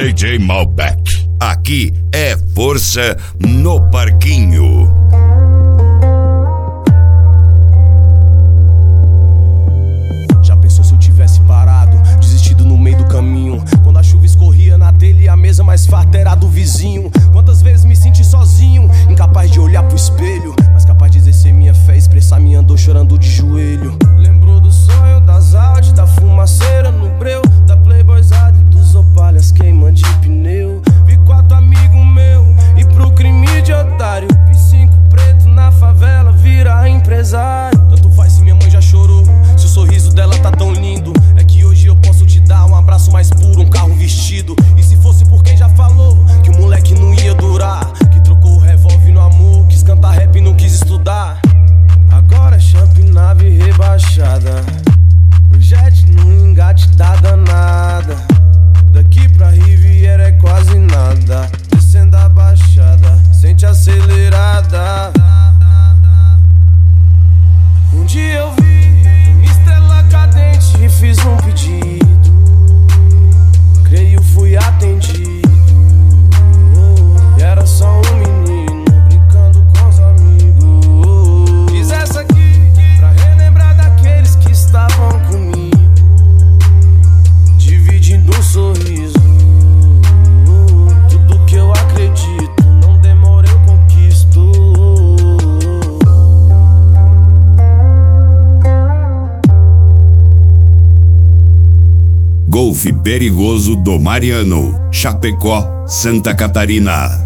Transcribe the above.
DJ Malbec. Aqui é força no parquinho. Já pensou se eu tivesse parado, desistido no meio do caminho? Quando a chuva escorria na telha e a mesa mais farta era do vizinho. Quantas vezes me senti sozinho, incapaz de olhar pro espelho, mas capaz de exercer minha fé, expressar minha dor chorando de joelho. Lembrou do sonho, das Audi, da fumaceira no breu, da playboyzada e dos opalhas queima de pneu. Vi 4 amigos meus e pro crime de otário, vi 5 pretos na favela virar empresário. Tanto faz se minha mãe já chorou, se o sorriso dela tá tão lindo. É que hoje eu posso te dar um abraço mais puro, um carro vestido. E se fosse por quem já falou que o moleque não ia durar, que trocou o revólver no amor, quis cantar rap e não quis estudar. Agora é champ, nave rebaixada, o jet no engate da danada. Daqui pra Riviera é quase nada, descendo a baixada, sente acelerada. Um dia eu vi uma estrela cadente e fiz um pedido, creio fui atendido. E era só um menino brincando com os amigos. Fiz essa aqui pra relembrar daqueles que estavam comigo, dividindo um sorriso. Tudo que eu acredito, não demora eu conquisto. Golfe Perigoso do Mariano, Chapecó, Santa Catarina.